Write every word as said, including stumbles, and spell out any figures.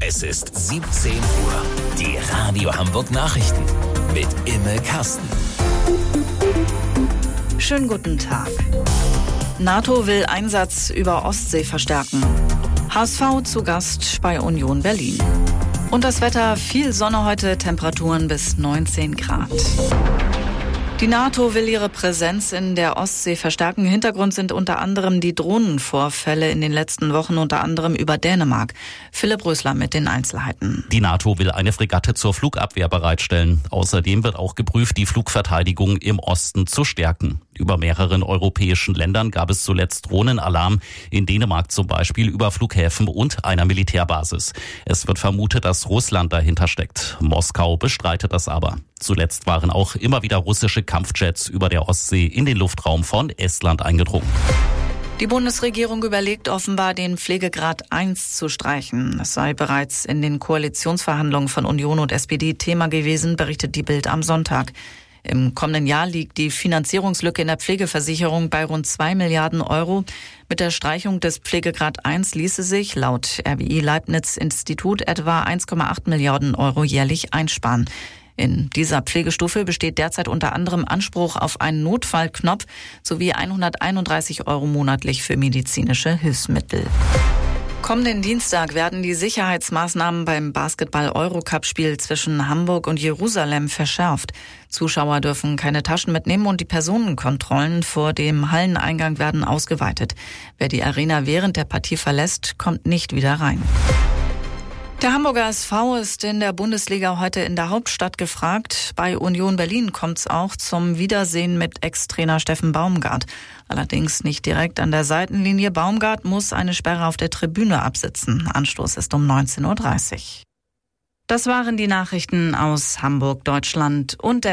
Es ist siebzehn Uhr. Die Radio Hamburg Nachrichten mit Imme Kasten. Schönen guten Tag. NATO will Einsatz über Ostsee verstärken. H S V zu Gast bei Union Berlin. Und das Wetter, viel Sonne heute, Temperaturen bis neunzehn Grad. Die NATO will ihre Präsenz in der Ostsee verstärken. Hintergrund sind unter anderem die Drohnenvorfälle in den letzten Wochen, unter anderem über Dänemark. Philipp Rösler mit den Einzelheiten. Die NATO will eine Fregatte zur Flugabwehr bereitstellen. Außerdem wird auch geprüft, die Flugverteidigung im Osten zu stärken. Über mehreren europäischen Ländern gab es zuletzt Drohnenalarm, in Dänemark zum Beispiel über Flughäfen und einer Militärbasis. Es wird vermutet, dass Russland dahinter steckt. Moskau bestreitet das aber. Zuletzt waren auch immer wieder russische Kampfjets über der Ostsee in den Luftraum von Estland eingedrungen. Die Bundesregierung überlegt offenbar, den Pflegegrad eins zu streichen. Es sei bereits in den Koalitionsverhandlungen von Union und S P D Thema gewesen, berichtet die Bild am Sonntag. Im kommenden Jahr liegt die Finanzierungslücke in der Pflegeversicherung bei rund zwei Milliarden Euro. Mit der Streichung des Pflegegrad eins ließe sich laut R W I Leibniz Institut etwa eins Komma acht Milliarden Euro jährlich einsparen. In dieser Pflegestufe besteht derzeit unter anderem Anspruch auf einen Notfallknopf sowie hunderteinunddreißig Euro monatlich für medizinische Hilfsmittel. Kommenden Dienstag werden die Sicherheitsmaßnahmen beim Basketball-Eurocup-Spiel zwischen Hamburg und Jerusalem verschärft. Zuschauer dürfen keine Taschen mitnehmen und die Personenkontrollen vor dem Halleneingang werden ausgeweitet. Wer die Arena während der Partie verlässt, kommt nicht wieder rein. Der Hamburger S V ist in der Bundesliga heute in der Hauptstadt gefragt. Bei Union Berlin kommt es auch zum Wiedersehen mit Ex-Trainer Steffen Baumgart. Allerdings nicht direkt an der Seitenlinie. Baumgart muss eine Sperre auf der Tribüne absitzen. Anstoß ist um neunzehn Uhr dreißig. Das waren die Nachrichten aus Hamburg, Deutschland und der